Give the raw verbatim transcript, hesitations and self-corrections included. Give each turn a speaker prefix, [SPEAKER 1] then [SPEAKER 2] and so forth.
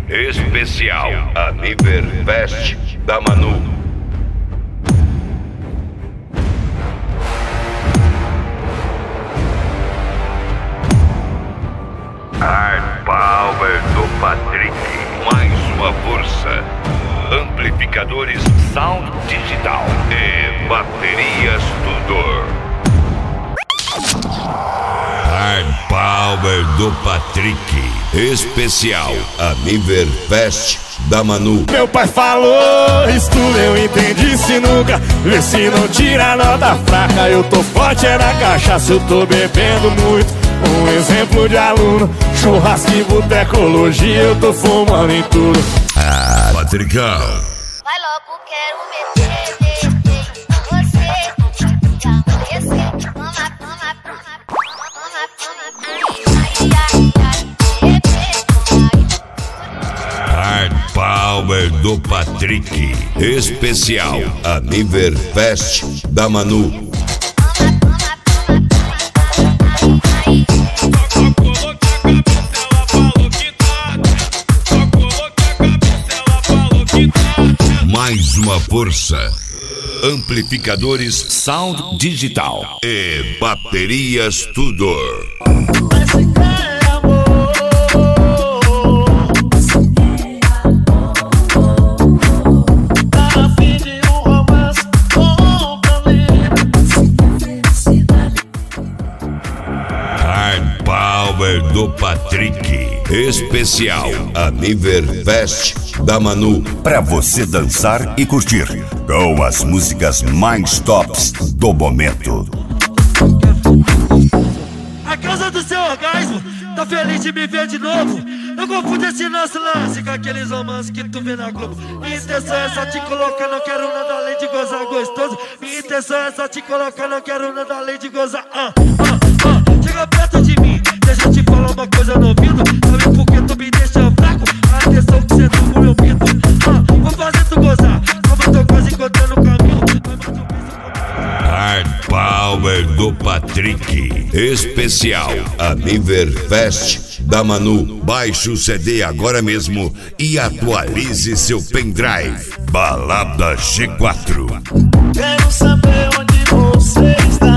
[SPEAKER 1] Especial Aniverfest da Manu. Hard Power do Patrick. Mais uma força. Amplificadores Sound Digital e baterias Tudor. Hard Power do Patrick. Especial Aniverfest da Manu.
[SPEAKER 2] Meu pai falou, isso tudo eu entendi, se nunca. Vê se não tira nota fraca. Eu tô forte é na cachaça, eu tô bebendo muito. Um exemplo de aluno, churrasco e botecologia. Eu tô fumando em tudo.
[SPEAKER 1] Ah, Patricão.
[SPEAKER 3] Vai logo, quero meter, meter com você. Já amanhecer, toma, toma, toma, toma, toma. Ai, ai, ai,
[SPEAKER 1] Hard Power do Patrick. Especial Aniverfest da Manu. Mais uma força. Amplificadores Sound Digital e baterias Tudor. Hard Power do Patrick. Especial Aniverfest da Manu.
[SPEAKER 4] Pra você dançar e curtir com as músicas mais tops do momento.
[SPEAKER 5] A causa do seu orgasmo, tá feliz de me ver de novo? Eu confundo esse nosso lance com aqueles romances que tu vê na Globo. Minha intenção é só te colocar, não quero nada além de gozar gostoso. Minha intenção é só te colocar, não quero nada além de gozar. Ah, ah, ah. Chega perto de mim, deixa eu te falar uma coisa no ouvido. Sabe por que tu me deixa fraco? A atenção que cê dá pro meu pito. Ah, vou fazer tu gozar, como eu tô quase encontrando o caminho.
[SPEAKER 1] Hard Power do Patrick. Especial Aniverfest da Manu. Baixe o C D agora mesmo e atualize seu pendrive. Balada G quatro.
[SPEAKER 2] Quero saber onde você está.